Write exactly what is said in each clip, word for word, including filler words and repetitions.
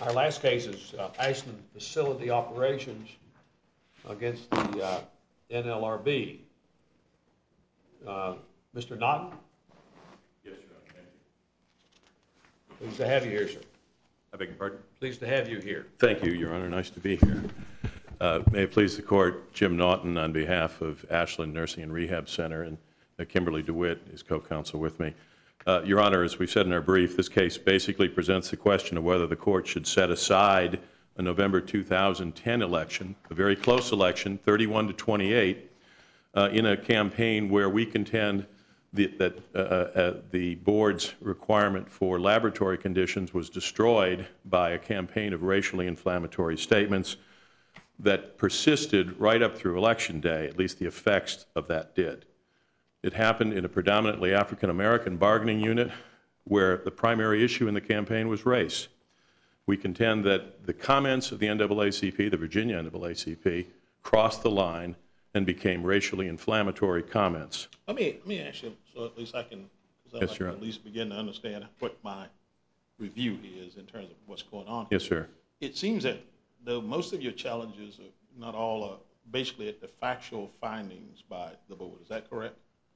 Our last case is uh, Ashland Facility Operations against the uh, N L R B. Uh, Mister Naughton? Yes, Your Honor. Thank you. Pleased to have you here, sir. I beg your pardon? Pleased to have you here. Thank you, Your Honor. Nice to be here. Uh, may it please the Court, Jim Naughton on behalf of Ashland Nursing and Rehab Center, and uh, Kimberly DeWitt is co-counsel with me. Uh, Your Honor, as we said in our brief, this case basically presents the question of whether the Court should set aside a November two thousand ten election, a very close election, thirty-one to twenty-eight, uh, in a campaign where we contend the, that uh, uh, the Board's requirement for laboratory conditions was destroyed by a campaign of racially inflammatory statements that persisted right up through Election Day, at least the effects of that did. It happened in a predominantly African-American bargaining unit where the primary issue in the campaign was race. We contend that the comments of the N double A C P, the Virginia N double A C P, crossed the line and became racially inflammatory comments. Let me, let me ask you, so at least I can, because Yes, I Your can at least begin to understand what my review is in terms of what's going on. Yes, sir. It seems that though most of your challenges, are, not all, are basically at the factual findings by the Board. Is that correct?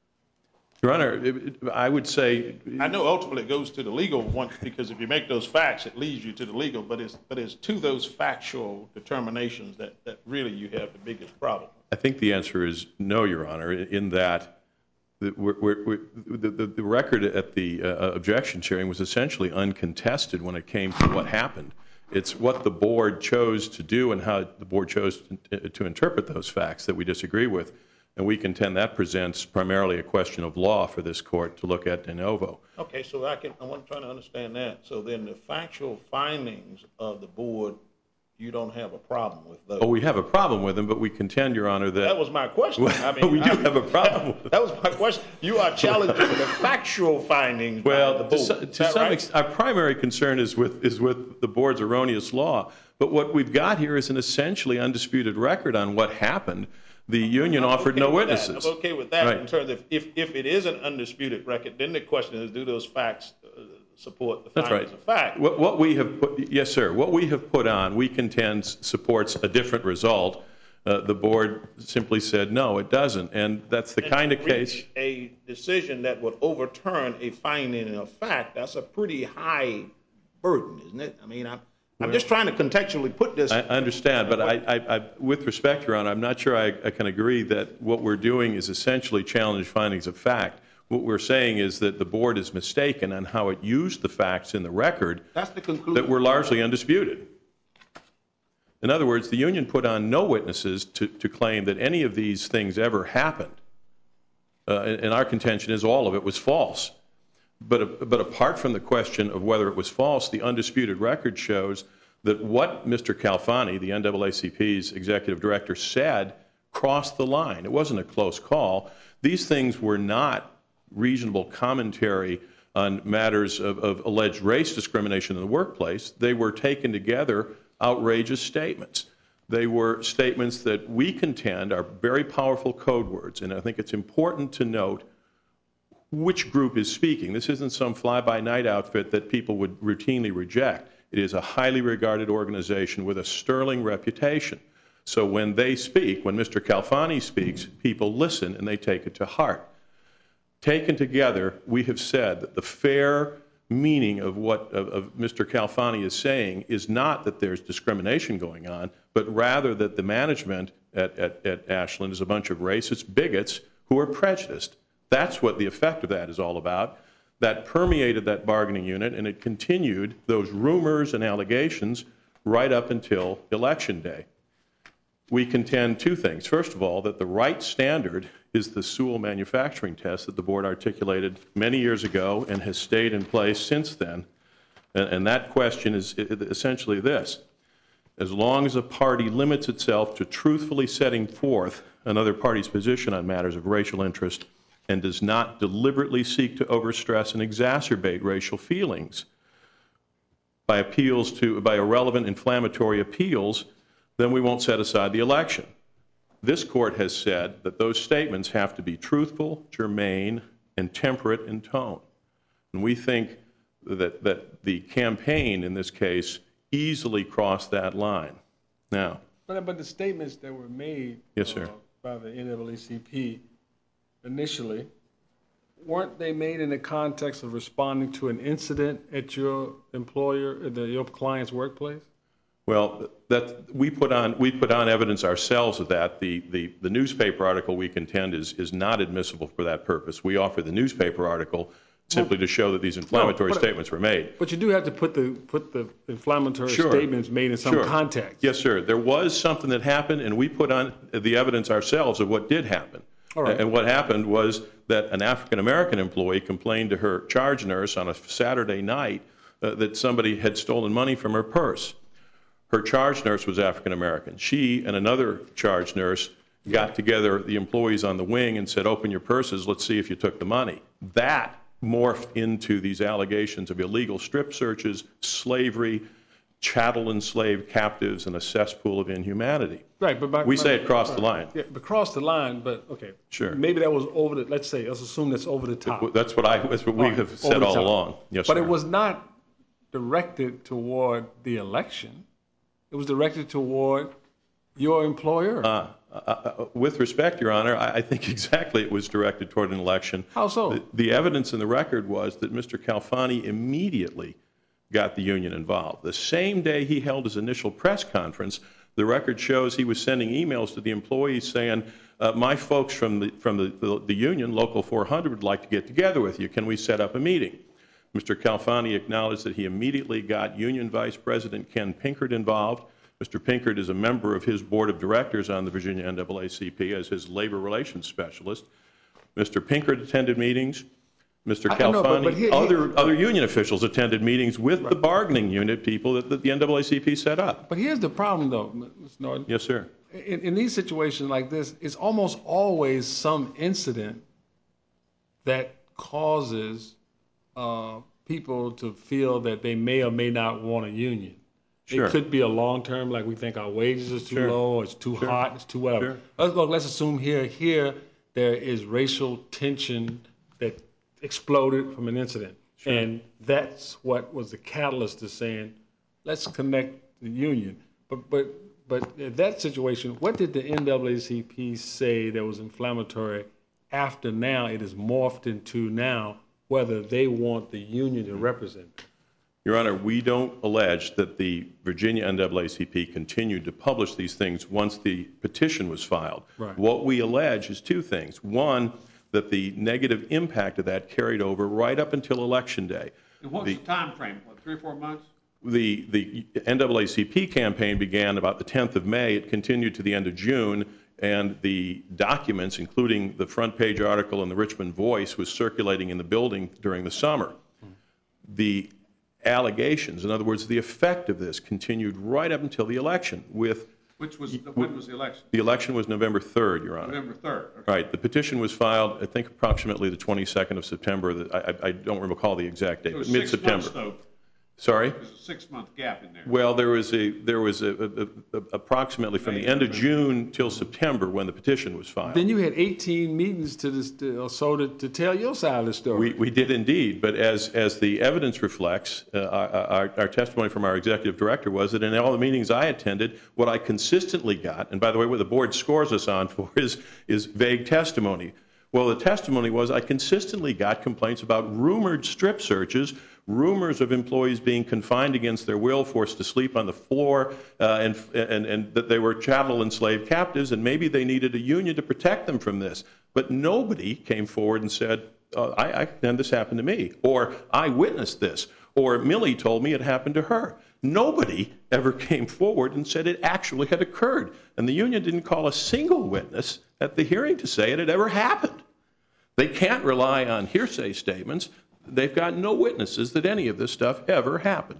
Your Honor, it, it, I would say... I know ultimately it goes to the legal one, because if you make those facts, it leads you to the legal, but it's, but it's to those factual determinations that, that really you have the biggest problem. I think the answer is no, Your Honor, in that the, we're, we're, the, the, the record at the uh, objections hearing was essentially uncontested when it came to what happened. It's what the Board chose to do and how the Board chose to, to interpret those facts that we disagree with. And we contend that presents primarily a question of law for this Court to look at de novo. Okay, so I can, I want to try to understand that. So then the factual findings of the Board, you don't have a problem with those? Oh, we have a problem with them, but we contend, Your Honor, that... That was my question. Well, I mean, we do I, have a problem with them. That was my question. You are challenging the factual findings well, by the Board. to, to is some right? extent, our primary concern is with, is with the Board's erroneous law. But what we've got here is an essentially undisputed record on what happened. The union I'm offered okay no with witnesses. That. I'm okay with that right. in terms of if, if it is an undisputed record, then the question is, do those facts uh, support the That's findings right. of fact? What, what we have put, yes, sir. What we have put on, we contend supports a different result. Uh, the Board simply said no, it doesn't, and that's the and kind of reach case. A decision that would overturn a finding of fact. That's a pretty high burden, isn't it? I mean, I'm. I'm just trying to contextually put this. I understand, but I, I, I, with respect, Your Honor, I'm not sure I, I can agree that what we're doing is essentially challenge findings of fact. What we're saying is that the Board is mistaken on how it used the facts in the record. That's the conclusion. That were largely undisputed. In other words, the union put on no witnesses to, to claim that any of these things ever happened. Uh, and, and our contention is all of it was false. But, but apart from the question of whether it was false, the undisputed record shows that what Mister Calfani, the N double A C P's executive director, said crossed the line. It wasn't a close call. These things were not reasonable commentary on matters of, of alleged race discrimination in the workplace. They were taken together outrageous statements. They were statements that we contend are very powerful code words, and I think it's important to note which group is speaking. This isn't some fly-by-night outfit that people would routinely reject. It is a highly regarded organization with a sterling reputation. So when they speak, when Mister Calfani speaks, people listen and they take it to heart. Taken together, we have said that the fair meaning of what of, of Mister Calfani is saying is not that there's discrimination going on, but rather that the management at, at, at Ashland is a bunch of racist bigots who are prejudiced. That's what the effect of that is all about. That permeated that bargaining unit, and it continued those rumors and allegations right up until Election Day. We contend two things. First of all, that the right standard is the Sewell manufacturing test that the Board articulated many years ago and has stayed in place since then. And, and that question is essentially this. As long as a party limits itself to truthfully setting forth another party's position on matters of racial interest and does not deliberately seek to overstress and exacerbate racial feelings by appeals to, by irrelevant inflammatory appeals, then we won't set aside the election. This Court has said that those statements have to be truthful, germane, and temperate in tone. And we think that, that the campaign in this case easily cross that line. Now, But, but the statements that were made Yes, sir. uh, by the N double A C P initially, weren't they made in the context of responding to an incident at your employer, the, your client's workplace? well, that we put on we put on evidence ourselves of that. The the, the newspaper article we contend is is not admissible for that purpose. We offer the newspaper article simply to show that these inflammatory No, but- statements were made. But you do have to put the put the inflammatory Sure. statements made in some Sure. context. Yes, sir. There was something that happened, and we put on the evidence ourselves of what did happen. All right. And what happened was that an African-American employee complained to her charge nurse on a Saturday night uh, that somebody had stolen money from her purse. Her charge nurse was African-American. She and another charge nurse got together, the employees on the wing, and said, open your purses, let's see if you took the money. That morphed into these allegations of illegal strip searches, slavery, chattel enslaved captives, and a cesspool of inhumanity. Right, but by, We by- say it crossed the line. Yeah, but crossed the line. But okay, Sure. Maybe that was over the. Let's say, let's assume that's over the top. That's what I. That's what we All right, have over said the all top. along. Yes, but sir. it was not directed toward the election. It was directed toward your employer. Uh, uh, with respect, Your Honor, I, I think exactly it was directed toward an election. How so? The, the evidence in the record was that Mister Calfani immediately got the union involved. The same day he held his initial press conference, the record shows he was sending emails to the employees saying, uh, my folks from the from the, the, the union, Local four hundred, would like to get together with you. Can we set up a meeting? Mister Calfani acknowledged that he immediately got Union Vice President Ken Pinkert involved. Mister Pinkert is a member of his board of directors on the Virginia N double A C P as his labor relations specialist. Mister Pinkert attended meetings. Mister I- I know, but- Calfani, but here- other here- other union officials attended meetings with the bargaining unit people that, that the N double A C P set up. But here's the problem, though, Mister Norton. Yes, sir. In, in these situations like this, it's almost always some incident that causes uh, people to feel that they may or may not want a union. Sure. It could be a long term, like we think our wages are too Sure. low, it's too Sure. hot, it's too whatever. Sure. Let's, look, let's assume here, here there is racial tension that exploded from an incident. And that's what was the catalyst to saying, let's connect the union. But but but in that situation, what did the N double A C P say that was inflammatory after now it is morphed into now whether they want the union to represent them? Your Honor, we don't allege that the Virginia N double A C P continued to publish these things once the petition was filed. Right. What we allege is two things. One, that the negative impact of that carried over right up until Election Day. And what's The- the time frame? What, three or four months? The, the N double A C P campaign began about the tenth of May. It continued to the end of June, and the documents, including the front page article in the Richmond Voice, was circulating in the building during the summer. The allegations, in other words, the effect of this continued right up until the election. With Which was, when was the election? the election was November third, Your Honor. November third. Okay. Right. The petition was filed, I think, approximately the twenty-second of September. The- I, I I don't recall the exact date, It but was six mid-September. months, though. Sorry? There's a six-month gap in there. Well, there was a there was a, a, a, approximately from the end of June till September when the petition was filed. Then you had eighteen meetings to this, to, or so to, to tell your side of the story. We, we did indeed, but as as the evidence reflects, uh, our, our, our testimony from our executive director was that in all the meetings I attended, what I consistently got, and by the way, what the board scores us on for is is vague testimony. Well, the testimony was I consistently got complaints about rumored strip searches, rumors of employees being confined against their will, forced to sleep on the floor, uh, and, and, and that they were chattel enslaved captives, and maybe they needed a union to protect them from this. But nobody came forward and said, uh, I, I, and this happened to me, or I witnessed this, or Millie told me it happened to her. Nobody ever came forward and said it actually had occurred. And the union didn't call a single witness at the hearing to say it had ever happened. They can't rely on hearsay statements. They've got no witnesses that any of this stuff ever happened.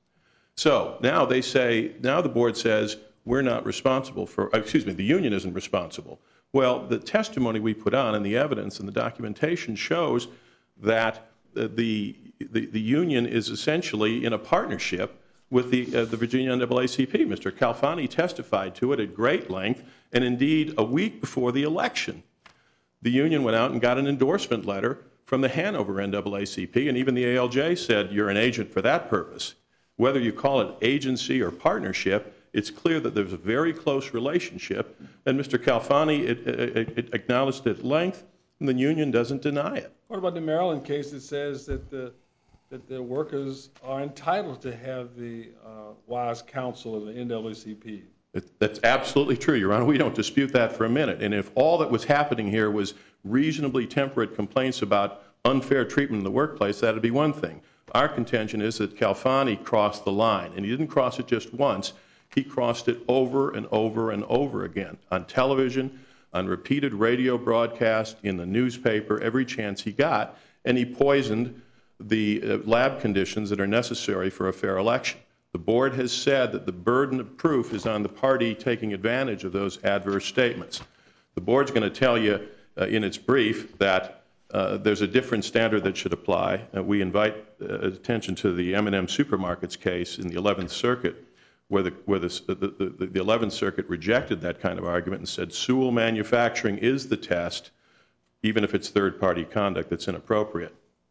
So now they say, now the board says, we're not responsible for, excuse me, the union isn't responsible. Well, the testimony we put on and the evidence and the documentation shows that uh, the, the, the union is essentially in a partnership with the, uh, the Virginia N double A C P. Mister Calfani testified to it at great length, and indeed a week before the election, the union went out and got an endorsement letter from the Hanover N double A C P, and even the A L J said, you're an agent for that purpose. Whether you call it agency or partnership, it's clear that there's a very close relationship, and Mister Calfani it, it, it acknowledged at length, and the union doesn't deny it. What about the Maryland case that says that the that the workers are entitled to have the uh, wise counsel of the N double A C P? It, that's absolutely true, Your Honor. We don't dispute that for a minute. And if all that was happening here was reasonably temperate complaints about unfair treatment in the workplace, that would be one thing. Our contention is that Calfani crossed the line, and he didn't cross it just once. He crossed it over and over and over again on television, on repeated radio broadcast, in the newspaper, every chance he got, and he poisoned the uh, lab conditions that are necessary for a fair election. The board has said that the burden of proof is on the party taking advantage of those adverse statements. The board's going to tell you uh, in its brief that uh, there's a different standard that should apply. Uh, we invite uh, attention to the M and M Supermarkets case in the eleventh Circuit, where, the, where the, the, the, the eleventh Circuit rejected that kind of argument and said Sewell manufacturing is the test, even if it's third-party conduct that's inappropriate.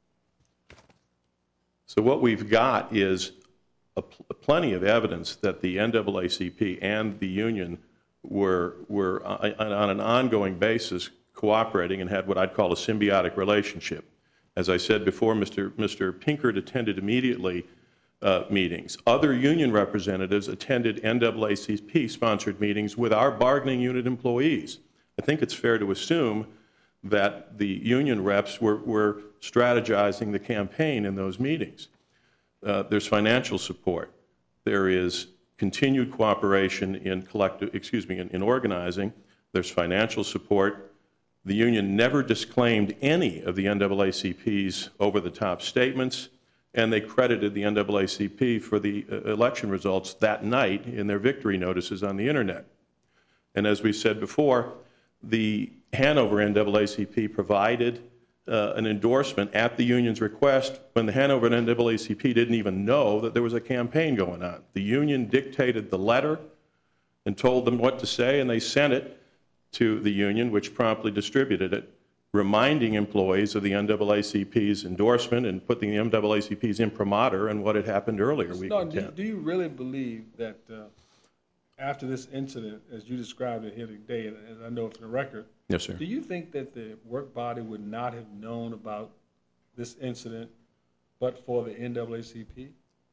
So what we've got is a pl- plenty of evidence that the N double A C P and the union were, were on, on an ongoing basis cooperating and had what I'd call a symbiotic relationship. As I said before, Mister Mister Pinkert attended immediately uh, meetings. Other union representatives attended N double A C P-sponsored meetings with our bargaining unit employees. I think it's fair to assume that the union reps were, were strategizing the campaign in those meetings. Uh, there's financial support. There is continued cooperation in collective, excuse me, in, in organizing. There's financial support. The union never disclaimed any of the N double A C P's over-the-top statements, and they credited the N double A C P for the uh, election results that night in their victory notices on the Internet. And as we said before, the Hanover N double A C P provided uh, an endorsement at the union's request when the Hanover N double A C P didn't even know that there was a campaign going on. The union dictated the letter and told them what to say, and they sent it to the union, which promptly distributed it, reminding employees of the N double A C P's endorsement and putting the N double A C P's imprimatur and what had happened earlier. So, week no, do, do you really believe that uh, after this incident, as you described it here today, and as I know from the record, yes, sir. Do you think that the work body would not have known about this incident but for the N double A C P?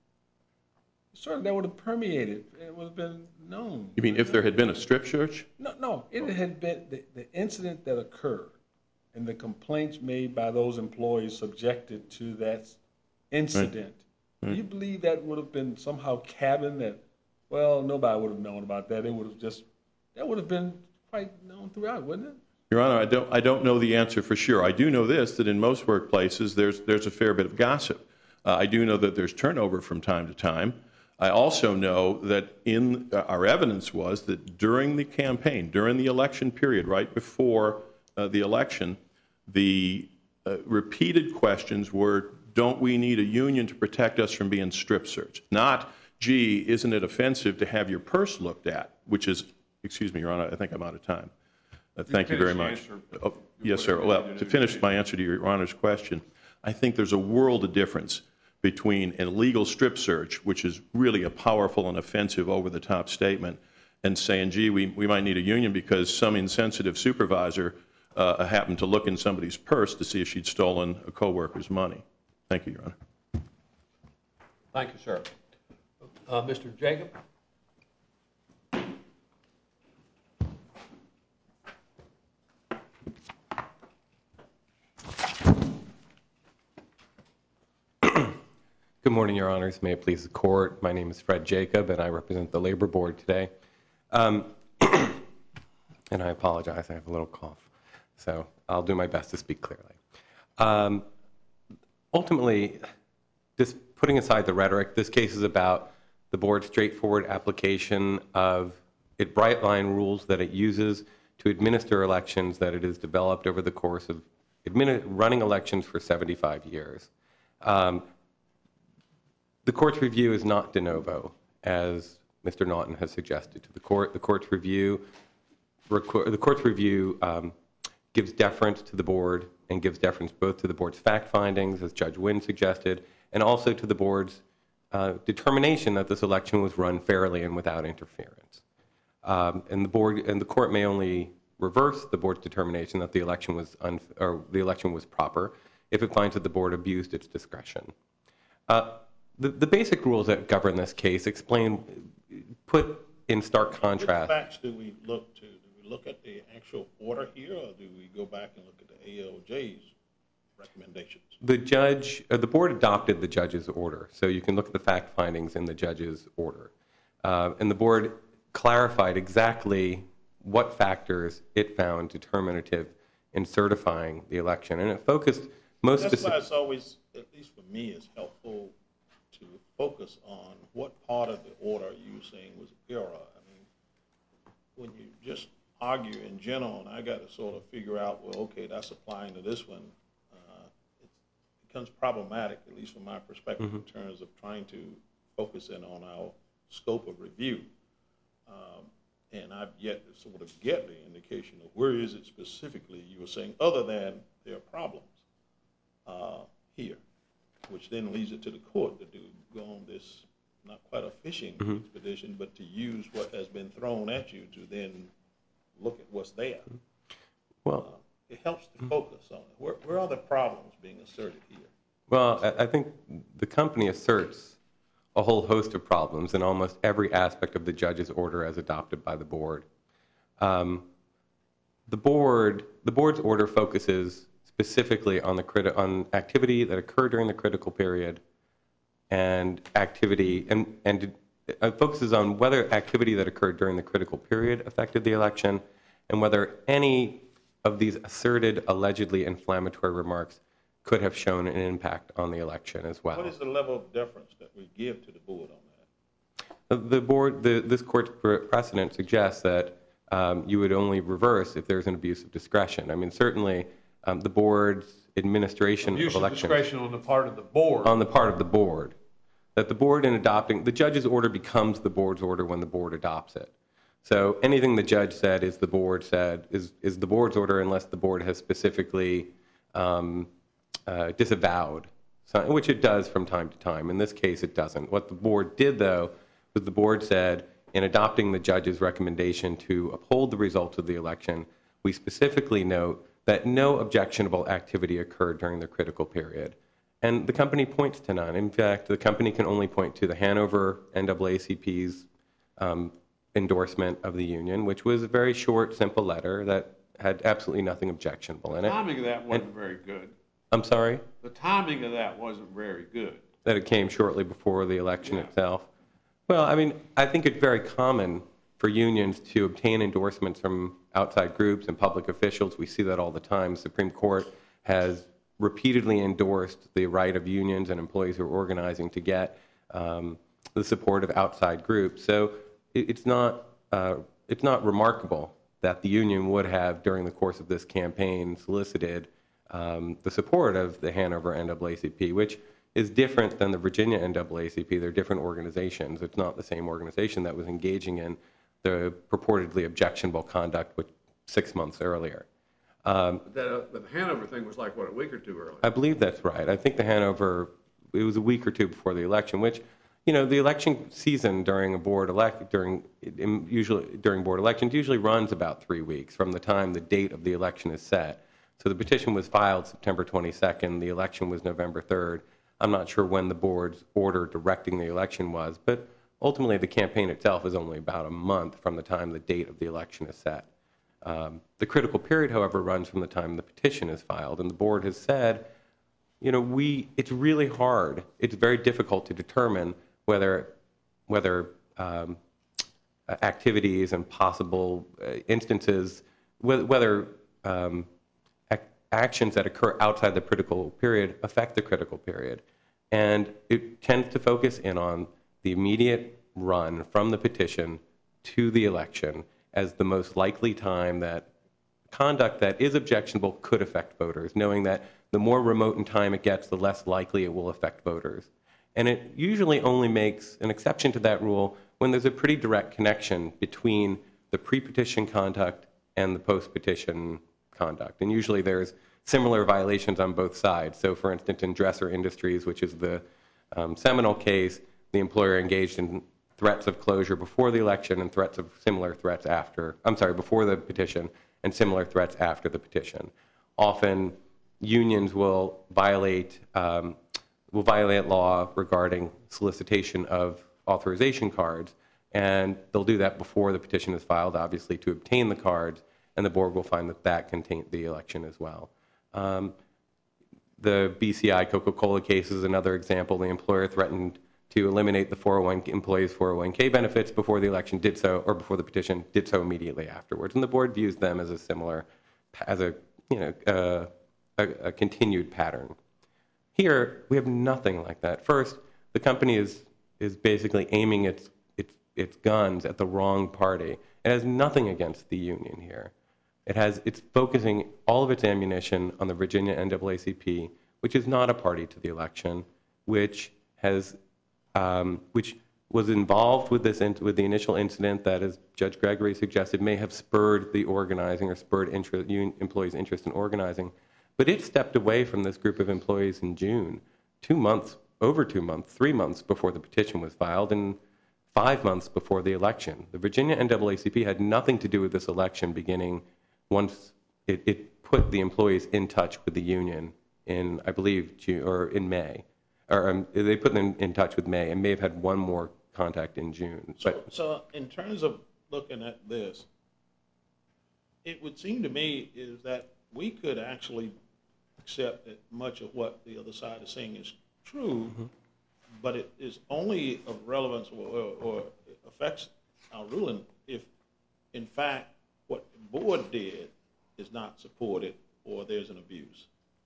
Certainly that would have permeated. It would have been known. You mean if there had been a strip search? No, no. It had been the, the incident that occurred and the complaints made by those employees subjected to that incident. Right. Do you believe that would have been somehow cabined that, well, nobody would have known about that. It would have just, that would have been quite known throughout, wouldn't it? Your Honor, I don't, I don't know the answer for sure. I do know this, that in most workplaces there's, there's a fair bit of gossip. Uh, I do know that there's turnover from time to time. I also know that in uh, our evidence was that during the campaign, during the election period, right before uh, the election, the uh, repeated questions were, don't we need a union to protect us from being strip searched? Not, gee, isn't it offensive to have your purse looked at, which is, excuse me, Your Honor, I think I'm out of time. Uh, thank you very much. Oh, yes, sir. Well, to finish my answer to Your Honor's question, I think there's a world of difference between an illegal strip search, which is really a powerful and offensive over-the-top statement, and saying, gee, we, we might need a union because some insensitive supervisor uh, happened to look in somebody's purse to see if she'd stolen a coworker's money. Thank you, Your Honor. Thank you, sir. Uh, Mister Jacob? Good morning, Your Honors. May it please the Court. My name is Fred Jacob, and I represent the Labor Board today. Um, and I apologize, I have a little cough. So I'll do my best to speak clearly. Um, ultimately, just putting aside the rhetoric, this case is about the Board's straightforward application of its bright line rules that it uses to administer elections that it has developed over the course of running elections for seventy-five years. Um, The Court's review is not de novo, as Mister Naughton has suggested to the Court. The Court's review, the Court's review um, gives deference to the Board and gives deference both to the Board's fact findings, as Judge Wynn suggested, and also to the Board's uh, determination that this election was run fairly and without interference. Um, and the board and the court may only reverse the board's determination that the election was un- or the election was proper if it finds that the board abused its discretion. Uh, the, the basic rules that govern this case explain, put in stark contrast. Which facts do we look to? Do we look at the actual order here, or do we go back and look at the A L J's recommendations? The judge, uh, the board adopted the judge's order, so you can look at the fact findings in the judge's order. Uh, and the board clarified exactly what factors it found determinative in certifying the election. And it focused most That's specific- why it's always, at least for me, it's helpful to focus on what part of the order you saying was error. I mean, when you just argue in general, and I got to sort of figure out, well, okay, that's applying to this one, uh, it becomes problematic, at least from my perspective, mm-hmm. in terms of trying to focus in on our scope of review. Um, and I've yet to sort of get the indication of where is it specifically you were saying, other than there are problems uh, here, which then leads it to the court to do go on this, not quite a fishing mm-hmm. expedition, but to use what has been thrown at you to then look at what's there. Well, uh, it helps to focus on it. Where, where are the problems being asserted here? Well, I, I think the company asserts a whole host of problems in almost every aspect of the judge's order as adopted by the board. Um, the board, the board's order focuses specifically on the criti- on activity that occurred during the critical period, and activity and and it focuses on whether activity that occurred during the critical period affected the election, and whether any of these asserted allegedly inflammatory remarks could have shown an impact on the election as well. What is the level of deference that we give to the board on that? The board, the, this court's precedent suggests that um, you would only reverse if there's an abuse of discretion. I mean, certainly um, the board's administration abuse of elections. Abuse of discretion on the part of the board. On the part of the board. That the board in adopting, the judge's order becomes the board's order when the board adopts it. So anything the judge said is the board said, is, is the board's order unless the board has specifically um, uh, disavowed, so, which it does from time to time. In this case, it doesn't. What the board did, though, was the board said, in adopting the judge's recommendation to uphold the results of the election, we specifically note that no objectionable activity occurred during the critical period. And the company points to none. In fact, the company can only point to the Hanover N double A C P's um, endorsement of the union, which was a very short, simple letter that had absolutely nothing objectionable in it. The timing of that wasn't and, very good. I'm sorry? The timing of that wasn't very good. That it came shortly before the election yeah. itself. Well, I mean, I think it's very common for unions to obtain endorsements from outside groups and public officials. We see that all the time. The Supreme Court has repeatedly endorsed the right of unions and employees who are organizing to get um, the support of outside groups. So it, it's not uh, it's not remarkable that the union would have, during the course of this campaign, solicited um, the support of the Hanover N double A C P, which is different than the Virginia N double A C P. They're different organizations. It's not the same organization that was engaging in the purportedly objectionable conduct which, six months earlier. Um, but, that, uh, but the Hanover thing was like, what, a week or two earlier? I believe that's right. I think the Hanover, it was a week or two before the election, which, you know, the election season during a board elect, during usually during board elections usually runs about three weeks from the time the date of the election is set. So the petition was filed September twenty-second. The election was November third. I'm not sure when the board's order directing the election was, but ultimately the campaign itself is only about a month from the time the date of the election is set. Um, the critical period, however, runs from the time the petition is filed, and the board has said, you know, we it's really hard. It's very difficult to determine whether whether um, activities and possible uh, instances, whether, whether um, ac- actions that occur outside the critical period affect the critical period. And it tends to focus in on the immediate run from the petition to the election as the most likely time that conduct that is objectionable could affect voters, knowing that the more remote in time it gets, the less likely it will affect voters. And it usually only makes an exception to that rule when there's a pretty direct connection between the pre-petition conduct and the post-petition conduct. And usually there's similar violations on both sides. So, for instance, in Dresser Industries, which is the um, seminal case, the employer engaged in threats of closure before the election and threats of similar threats after, I'm sorry, before the petition and similar threats after the petition. Often unions will violate um, will violate law regarding solicitation of authorization cards, and they'll do that before the petition is filed, obviously, to obtain the cards, and the board will find that that can taint the election as well. Um, the B C I Coca-Cola case is another example. The employer threatened to eliminate the four oh one employees' four oh one K benefits before the election, did so, or before the petition, did so immediately afterwards. And the board views them as a similar, as a, you know, uh, a, a continued pattern. Here, we have nothing like that. First, the company is is basically aiming its its its guns at the wrong party. It has nothing against the union here. It has it's focusing all of its ammunition on the Virginia N double A C P, which is not a party to the election, which has um, which was involved with this in, with the initial incident that, as Judge Gregory suggested, may have spurred the organizing or spurred interest, union employees' interest in organizing. But it stepped away from this group of employees in June, two months, over two months, three months before the petition was filed, and five months before the election. The Virginia N double A C P had nothing to do with this election beginning once it, it put the employees in touch with the union in, I believe, June, or in May. Or um, they put them in touch with May and may have had one more contact in June. So, But, so in terms of looking at this, it would seem to me is that we could actually accept that much of what the other side is saying is true, mm-hmm. but it is only of relevance or, or, or affects our ruling if, in fact, what the board did is not supported or there's an abuse.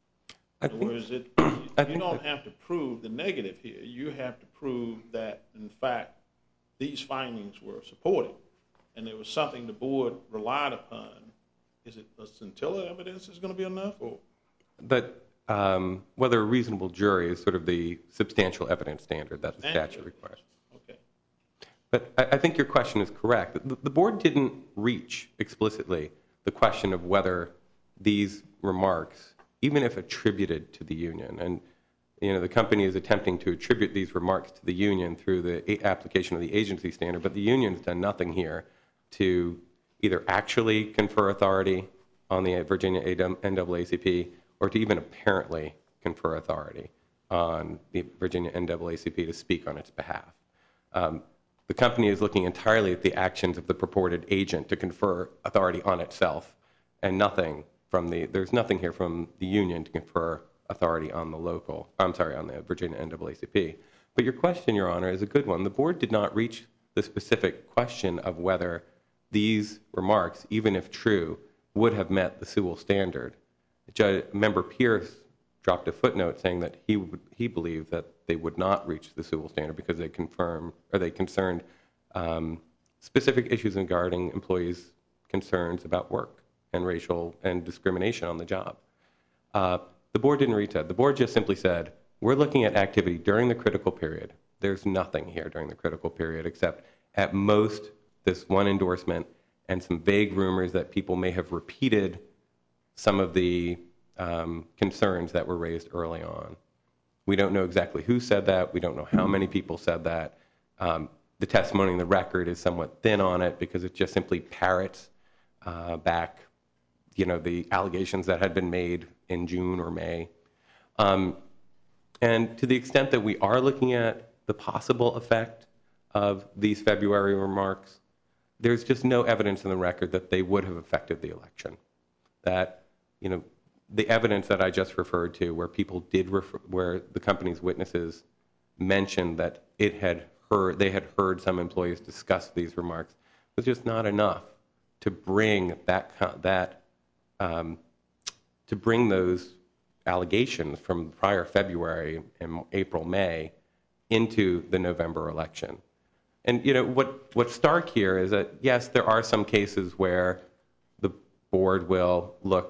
In other words, it, you don't have to prove the negative here. You have to prove that, in fact, these findings were supported and there was something the board relied upon. Is it a scintilla evidence is going to be enough? Or? But um, whether a reasonable jury is sort of the substantial evidence standard that the statute requires. Okay. But I, I think your question is correct. The, the board didn't reach explicitly the question of whether these remarks, even if attributed to the union, and you know the company is attempting to attribute these remarks to the union through the application of the agency standard, but the union's done nothing here to either actually confer authority on the Virginia N double A C P or to even apparently confer authority on the Virginia N double A C P to speak on its behalf. Um, the company is looking entirely at the actions of the purported agent to confer authority on itself, and nothing from the, there's nothing here from the union to confer authority on the local, I'm sorry, on the Virginia N double A C P. But your question, Your Honor, is a good one. The board did not reach the specific question of whether these remarks, even if true, would have met the Sewell standard. Judge, Member Pierce dropped a footnote saying that he would, he believed that they would not reach the Sewell standard because they confirmed or they concerned um, specific issues regarding employees' concerns about work and racial and discrimination on the job. Uh, the board didn't reach that. The board just simply said, we're looking at activity during the critical period. There's nothing here during the critical period except at most this one endorsement and some vague rumors that people may have repeated some of the um, concerns that were raised early on. We don't know exactly who said that. We don't know how many people said that. Um, the testimony in the record is somewhat thin on it because it just simply parrots uh, back, you know, the allegations that had been made in June or May. Um, and to the extent that we are looking at the possible effect of these February remarks, there's just no evidence in the record that they would have affected the election. That, you know, the evidence that I just referred to, where people did refer, where the company's witnesses mentioned that it had heard, they had heard some employees discuss these remarks, was just not enough to bring that that um, to bring those allegations from prior February and April, May into the November election. And you know what what's stark here is that yes, there are some cases where the board will look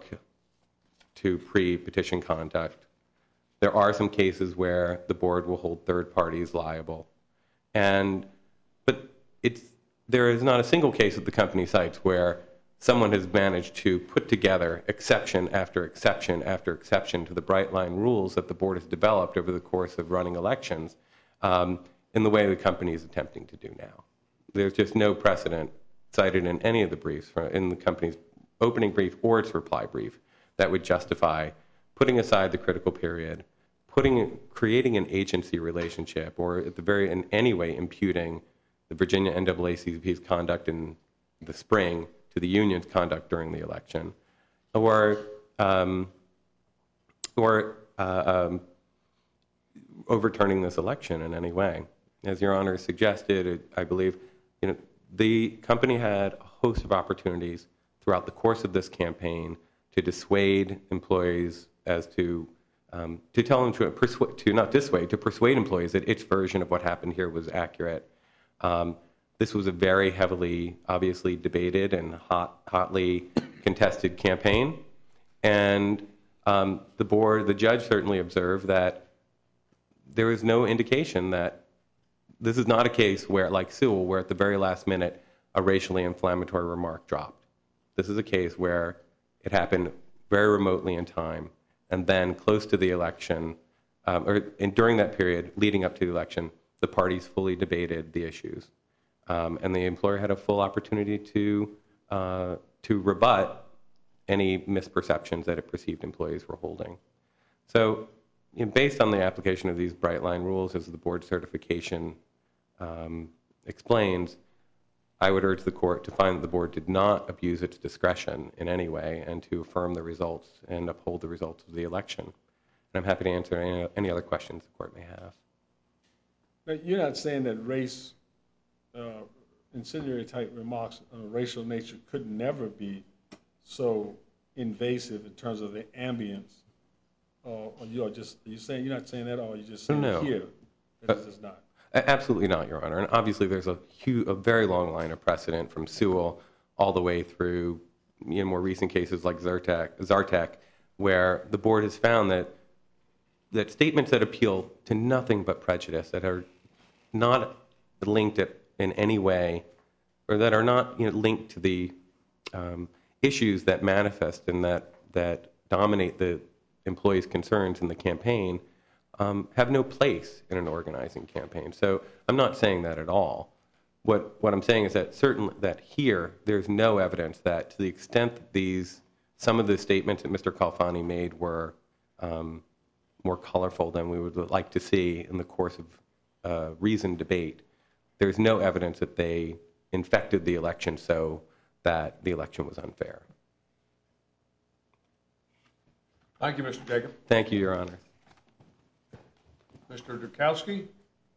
to pre-petition conduct. There are some cases where the board will hold third parties liable. And but it's there is not a single case at the company sites where someone has managed to put together exception after exception after exception to the bright line rules that the board has developed over the course of running elections, um, in the way the company is attempting to do now. There's just no precedent cited in any of the briefs, in the company's opening brief or its reply brief, that would justify putting aside the critical period, putting, creating an agency relationship, or at the very, in any way imputing the Virginia N double A C P's conduct in the spring to the union's conduct during the election, or um, or uh, um, overturning this election in any way. As Your Honor suggested, I believe, you know, the company had a host of opportunities throughout the course of this campaign to dissuade employees as to um, to tell them to persuade, to not dissuade, to persuade employees that its version of what happened here was accurate. Um, this was a very heavily, obviously debated and hot, hotly contested campaign, and um, the board, the judge certainly observed that there is no indication that this is not a case where, like Sewell, where at the very last minute a racially inflammatory remark dropped. This is a case where it happened very remotely in time, and then close to the election, um, or and during that period leading up to the election, the parties fully debated the issues, um, and the employer had a full opportunity to uh, to rebut any misperceptions that it perceived employees were holding. So, you know, based on the application of these bright line rules, as the board certification um, explains, I would urge the court to find that the board did not abuse its discretion in any way and to affirm the results and uphold the results of the election. And I'm happy to answer any, any other questions the court may have. Now, you're not saying that race, uh, incendiary type remarks of a racial nature could never be so invasive in terms of the ambience, uh, or you're just, are you saying, you're not saying that, or are you just saying No. here that it's just not? Absolutely not, Your Honor. And obviously there's a huge, a very long line of precedent from Sewell all the way through, you know, more recent cases like Zartek, Zartek, where the board has found that that statements that appeal to nothing but prejudice, that are not linked in any way, or that are not, you know, linked to the um, issues that manifest and that that dominate the employees' concerns in the campaign, Um, have no place in an organizing campaign. So I'm not saying that at all. What what I'm saying is that certainly that here there's no evidence that to the extent that these some of the statements that Mister Khalfani made were um, more colorful than we would like to see in the course of uh, reasoned debate, there's no evidence that they infected the election so that the election was unfair. Thank you, Mister Jacob. Thank you, Your Honor. Mister Dukowski?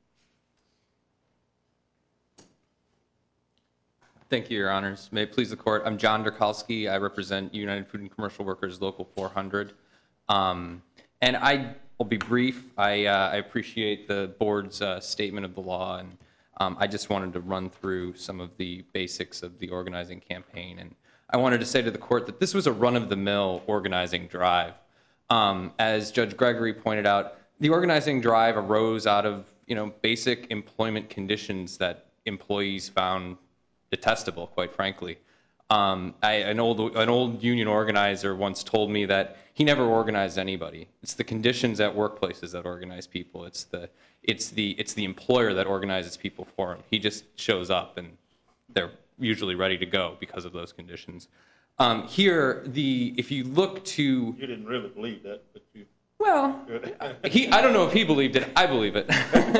Thank you, Your Honors. May it please the Court. I'm John Dukowski. I represent United Food and Commercial Workers Local four hundred. Um, and I will be brief. I, uh, I appreciate the board's uh, statement of the law, and um, I just wanted to run through some of the basics of the organizing campaign. And I wanted to say to the Court that this was a run-of-the-mill organizing drive. Um, as Judge Gregory pointed out, the organizing drive arose out of, you know, basic employment conditions that employees found detestable, quite frankly. Um, I, an old an old union organizer once told me that he never organized anybody. It's the conditions at workplaces that organize people. It's the it's the it's the employer that organizes people for him. He just shows up and they're usually ready to go because of those conditions. Um, here, the if you look to You didn't really believe that, but you. Well, he, I don't know if he believed it. I believe it.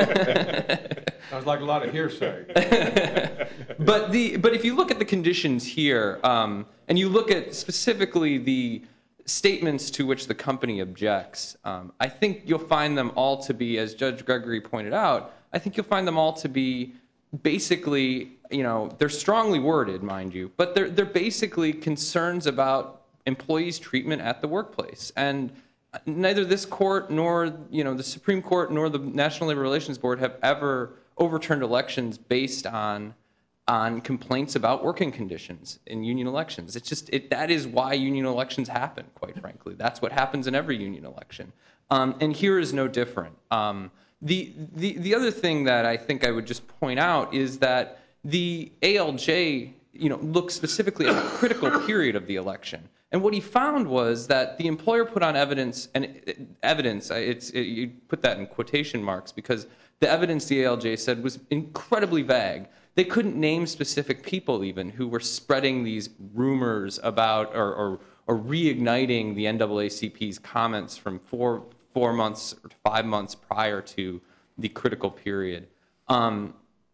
Sounds like a lot of hearsay. but the but if you look at the conditions here, um, and you look at specifically the statements to which the company objects, um, I think you'll find them all to be, as Judge Gregory pointed out, I think you'll find them all to be basically, you know, they're strongly worded, mind you, but they're they're basically concerns about employees' treatment at the workplace. And neither this court nor, you know, the Supreme Court nor the National Labor Relations Board have ever overturned elections based on on complaints about working conditions in union elections. It's just it, that is why union elections happen, quite frankly. That's what happens in every union election. Um, and here is no different. Um, the, the the other thing that I think I would just point out is that the A L J, you know, looked specifically at the critical period of the election. And what he found was that the employer put on evidence, and evidence, it's it, you put that in quotation marks, because the evidence the A L J said was incredibly vague. They couldn't name specific people even who were spreading these rumors about or, or, or reigniting the N double A C P's comments from four four months or five months prior to the critical period. Um,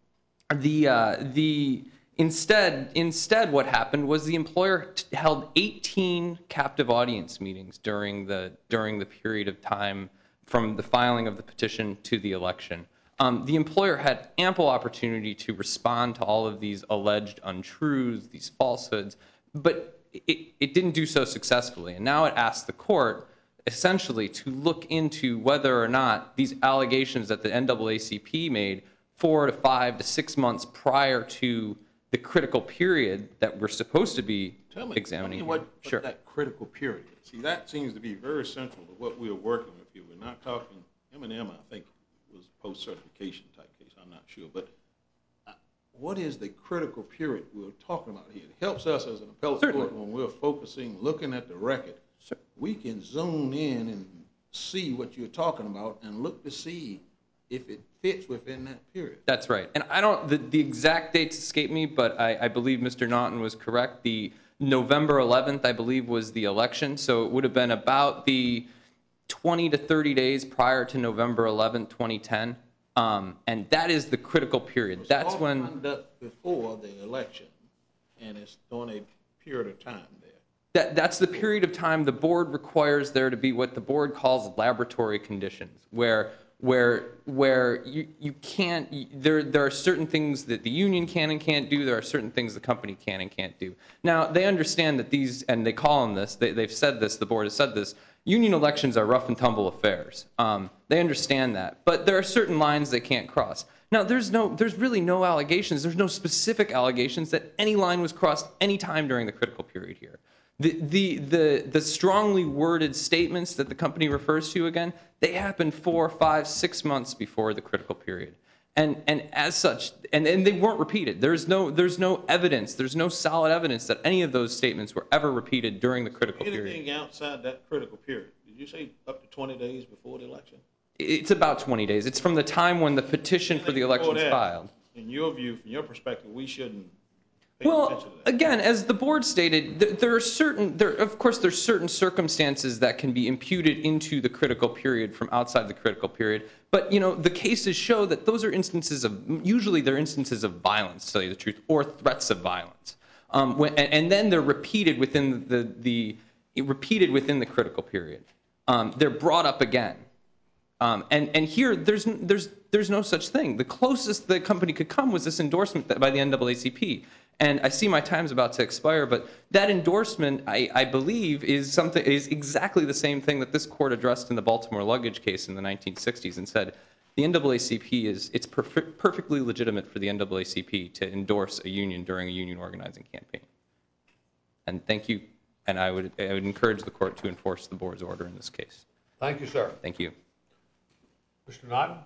the uh, the instead instead what happened was the employer t- held eighteen captive audience meetings during the during the period of time from the filing of the petition to the election. Um, the employer had ample opportunity to respond to all of these alleged untruths, these falsehoods, but it, it didn't do so successfully. And now it asks the court essentially to look into whether or not these allegations that the N double A C P made four to five to six months prior to the critical period that we're supposed to be Tell me, examining. tell me what, here. what Sure. that critical period is. See, that seems to be very central to what we're working with here. We're not talking M and M, I think, was post-certification type case. I'm not sure. But uh, what is the critical period we're talking about here? It helps us as an appellate Certainly. court when we're focusing, looking at the record. Sure. We can zoom in and see what you're talking about and look to see if it fits within that period. That's right. And I don't, the, the exact dates escape me, but I, I believe Mister Naughton was correct. The November eleventh, I believe, was the election. So it would have been about the twenty to thirty days prior to November eleventh, twenty ten. Um, and that is the critical period. That's all when. conduct before the election, and it's during a period of time there. That, that's the period of time the board requires there to be what the board calls laboratory conditions, where where where you, you can't there there are certain things that the union can and can't do, there are certain things the company can and can't do. Now they understand that these, and they call them this, they, they've said this, the board has said this, union elections are rough and tumble affairs. Um, they understand that, but there are certain lines they can't cross. Now there's no there's really no allegations, there's no specific allegations that any line was crossed any time during the critical period here. The, the the the strongly worded statements that the company refers to again, they happened four, five, six months before the critical period, and and as such, and, and they weren't repeated. There's no there's no evidence, there's no solid evidence that any of those statements were ever repeated during the critical Anything period. outside that critical period? Did you say up to twenty days before the election? It's about twenty days. It's from the time when the petition for the election is filed. In your view, from your perspective, we shouldn't pay Well, attention to that. again, as the board stated, th- there are certain, there, of course, there's certain circumstances that can be imputed into the critical period from outside the critical period. But, you know, the cases show that those are instances of, usually they're instances of violence, to tell you the truth, or threats of violence. Um, when, and, and then they're repeated within the, the, the repeated within the critical period. Um, they're brought up again. Um, and, and here, there's, there's, there's no such thing. The closest the company could come was this endorsement by the N double A C P. And I see my time's about to expire, but that endorsement, I, I believe, is something is exactly the same thing that this court addressed in the Baltimore luggage case in the nineteen sixties and said the N double A C P is it's perf- perfectly legitimate for the N double A C P to endorse a union during a union organizing campaign. And thank you, and I would I would encourage the court to enforce the board's order in this case. Thank you, sir. Thank you. Mister Naughton?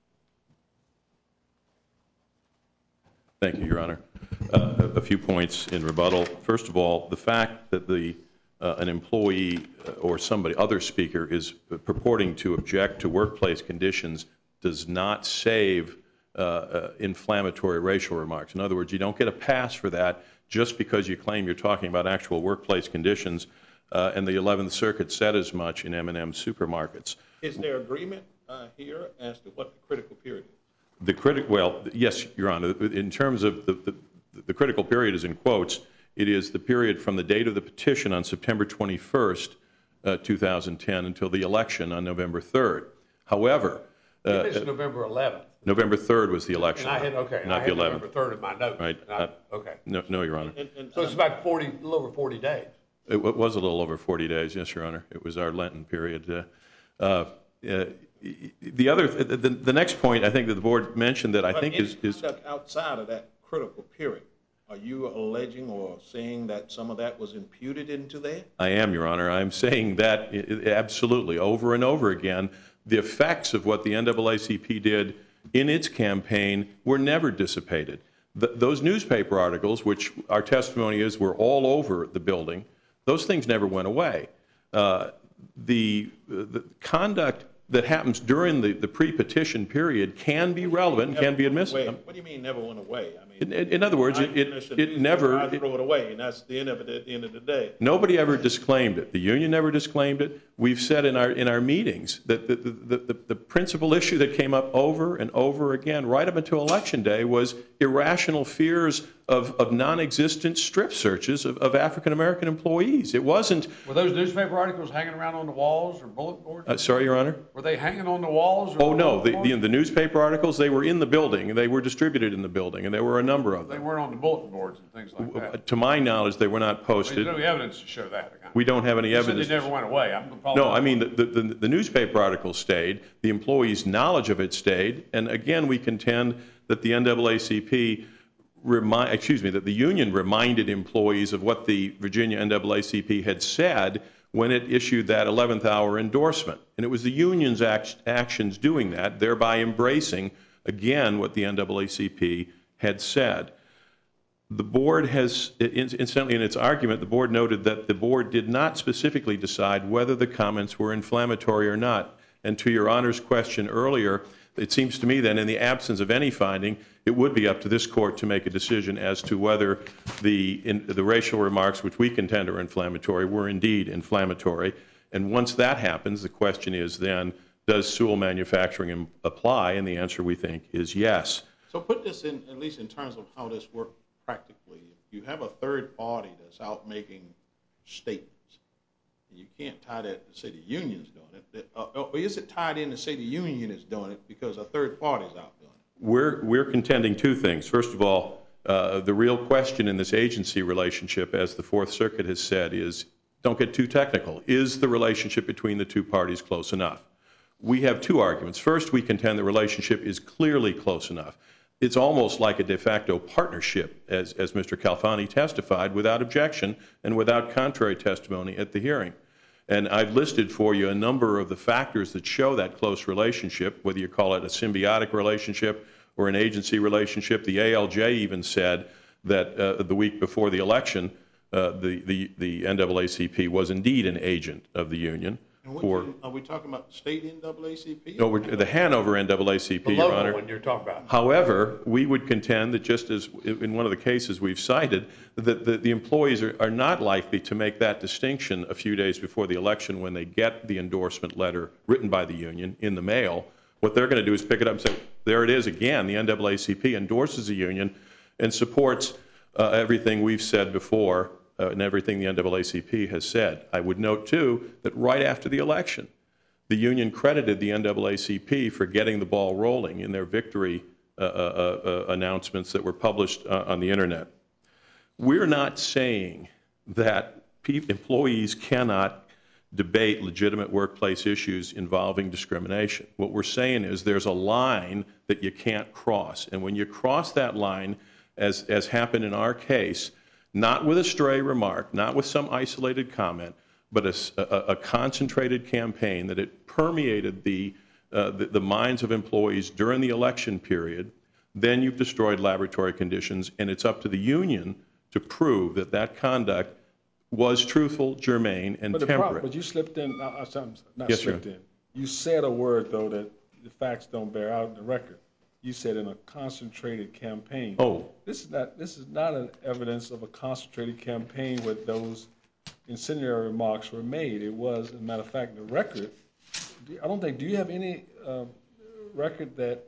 Thank you, Your Honor. Uh, a few points in rebuttal. First of all, the fact that the uh, an employee or somebody, other speaker, is purporting to object to workplace conditions does not save uh, uh, inflammatory racial remarks. In other words, you don't get a pass for that just because you claim you're talking about actual workplace conditions, uh, and the eleventh Circuit said as much in M and M supermarkets. Is there agreement uh, here as to what the critical period is? The critic, well, yes, Your Honor. In terms of the, the, the critical period is in quotes. It is the period from the date of the petition on September twenty-first, uh, two thousand ten, until the election on November third. However, You uh, mentioned November eleventh. November third was the election. And I had, okay, not I the had eleventh. November third in my notes. Right. And I- Uh, Okay. No, no, Your Honor. And, and, So it's about forty, a little over forty days. It w- was a little over forty days, yes, Your Honor. It was our Lenten period. Uh, uh, uh, the other, the, the, the next point I think that the board mentioned that I but think any is, is conduct outside of that critical period, are you alleging or saying that some of that was imputed into there? I am, Your Honor. I'm saying that i- i- absolutely over and over again. The effects of what the N double A C P did in its campaign were never dissipated. Th- those newspaper articles, which our testimony is were all over the building, those things never went away. Uh, the, the conduct that happens during the, the pre-petition period can be relevant and can be admissible. What do you mean never went away? I mean, In, in, in other words, it, it, it never... I throw it away, and that's the end of it at the end of the day. Nobody ever disclaimed it. The union never disclaimed it. We've said in our in our meetings that the, the, the, the principal issue that came up over and over again right up until Election Day was irrational fears of, of non-existent strip searches of, of African-American employees. It wasn't... Were those newspaper articles hanging around on the walls or bulletin boards? Uh, sorry, Your Honor? Were they hanging on the walls? Or oh, no. The, the, the, the newspaper articles, they were in the building. They were distributed in the building, and there were a number of them. They weren't on the bulletin boards and things like that. To my knowledge, they were not posted. There's no evidence to show that. We don't have any you evidence. Said they never went away. I'm no, I mean, the, the, the newspaper articles stayed. The employees' knowledge of it stayed. And again, we contend that the N double A C P, remind, excuse me, that the union reminded employees of what the Virginia N double A C P had said when it issued that eleventh hour endorsement. And it was the union's act, actions doing that, thereby embracing, again, what the N double A C P had said. The board has, incidentally in its argument, the board noted that the board did not specifically decide whether the comments were inflammatory or not. And to Your Honor's question earlier, it seems to me that in the absence of any finding, it would be up to this court to make a decision as to whether the, in, the racial remarks, which we contend are inflammatory, were indeed inflammatory. And once that happens, the question is then, does Sewell Manufacturing apply? And the answer, we think, is yes. So put this in, at least in terms of how this works practically. If you have a third party that's out making statements, you can't tie that to say the union's doing it. Uh, or is it tied in to say the union is doing it because a third party's out doing it? We're, we're contending two things. First of all, uh, the real question in this agency relationship, as the Fourth Circuit has said, is, don't get too technical, is the relationship between the two parties close enough? We have two arguments. First, we contend the relationship is clearly close enough. It's almost like a de facto partnership, as, as Mister Calfani testified, without objection and without contrary testimony at the hearing. And I've listed for you a number of the factors that show that close relationship, whether you call it a symbiotic relationship or an agency relationship. The A L J even said that uh, the week before the election, uh, the, the, the N double A C P was indeed an agent of the union. For, are we talking about the state N double A C P? No, we're, the Hanover N double A C P, the Your local Honor. one you're talking about. However, we would contend that just as in one of the cases we've cited, that the, the employees are, are not likely to make that distinction a few days before the election when they get the endorsement letter written by the union in the mail. What they're going to do is pick it up and say, there it is again, the N double A C P endorses the union and supports uh, everything we've said before. Uh, and everything the N double A C P has said. I would note, too, that right after the election, the union credited the N double A C P for getting the ball rolling in their victory uh, uh, uh, announcements that were published uh, on the Internet. We're not saying that pe- employees cannot debate legitimate workplace issues involving discrimination. What we're saying is there's a line that you can't cross. And when you cross that line, as, as happened in our case, not with a stray remark, not with some isolated comment, but a, a, a concentrated campaign that it permeated the, uh, the, the minds of employees during the election period, then you've destroyed laboratory conditions, and it's up to the union to prove that that conduct was truthful, germane, and but the temperate. Problem, but you slipped in, uh, not yes, slipped sir. in. You said a word, though, that the facts don't bear out in the record. You said in a concentrated campaign. Oh. This is not this is not an evidence of a concentrated campaign where those incendiary remarks were made. It was, as a matter of fact, the record. I don't think. Do you have any uh, record that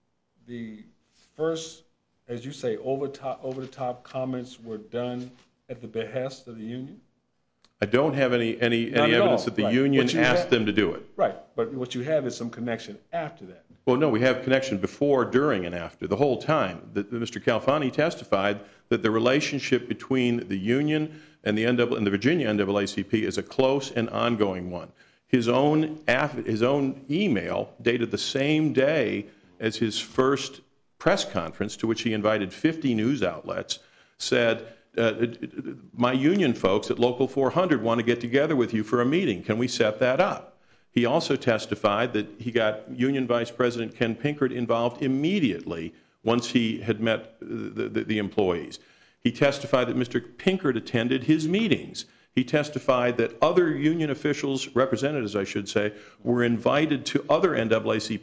the first, as you say, over top over the top comments were done at the behest of the union? I don't have any any, Not any evidence all. that the Right. union What you asked have- them to do it. Right, but what you have is some connection after that. Well, no, we have connection before, during, and after, the whole time. The, the, Mister Calfani testified that the relationship between the union and the, N double, and the Virginia N double A C P is a close and ongoing one. His own, his own email, dated the same day as his first press conference, to which he invited fifty news outlets, said, uh, my union folks at Local four hundred want to get together with you for a meeting. Can we set that up? He also testified that he got Union Vice President Ken Pinkert involved immediately once he had met the, the, the employees. He testified that Mister Pinkert attended his meetings. He testified that other union officials, representatives I should say, were invited to other N double A C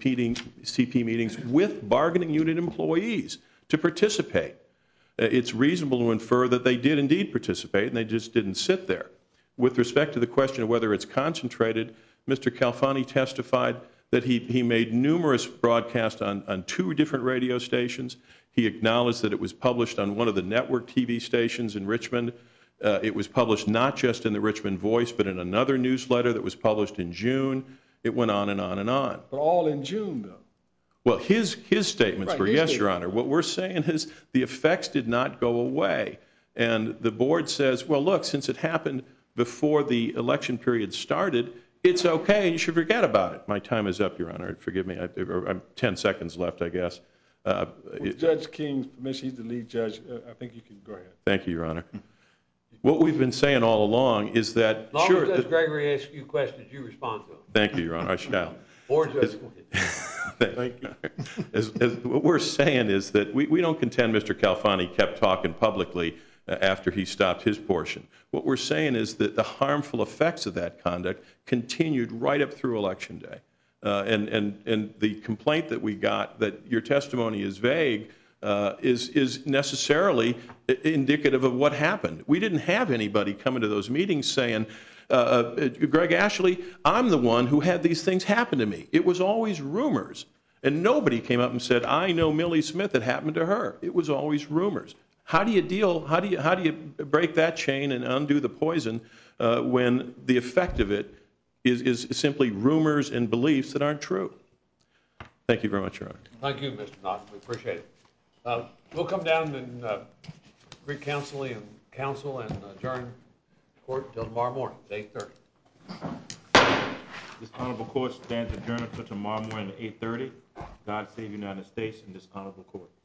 P meetings with bargaining unit employees to participate. It's reasonable to infer that they did indeed participate and they just didn't sit there. With respect to the question of whether it's concentrated, Mister Calfani testified that he, he made numerous broadcasts on, on two different radio stations. He acknowledged that it was published on one of the network T V stations in Richmond. Uh, it was published not just in the Richmond Voice, but in another newsletter that was published in June. It went on and on and on. But all in June, though. Well, his, his statements Right, were, his yes, statement. Your Honor. What we're saying is the effects did not go away. And the board says, well, look, since it happened before the election period started, it's okay. You should forget about it. My time is up, Your Honor. Forgive me. I, I'm ten seconds left, I guess. Uh, With it, Judge King's permission, he's the lead judge. Uh, I think you can go ahead. Thank you, Your Honor. What we've been saying all along is that, As long sure. as Judge th- Gregory asks you questions, you respond to them. Thank you, Your Honor. I shall. Or Judge. Thank you. As, as what we're saying is that we, we don't contend Mister Calfani kept talking publicly uh, after he stopped his portion. What we're saying is that the harmful effects of that conduct continued right up through Election Day. Uh, and, and, and the complaint that we got that your testimony is vague uh, is, is necessarily indicative of what happened. We didn't have anybody coming to those meetings saying, uh, uh, Greg Ashley, I'm the one who had these things happen to me. It was always rumors. And nobody came up and said, I know Millie Smith, it happened to her. It was always rumors. How do you deal, how do you, how do you break that chain and undo the poison uh, when the effect of it is, is simply rumors and beliefs that aren't true? Thank you very much, Your Honor. Thank you, Mister Naughton. We appreciate it. Uh, we'll come down and uh, recounsel and counsel and adjourn court until tomorrow morning, eight thirty. This honorable court stands adjourned until tomorrow morning at eight thirty. God save the United States and this honorable court.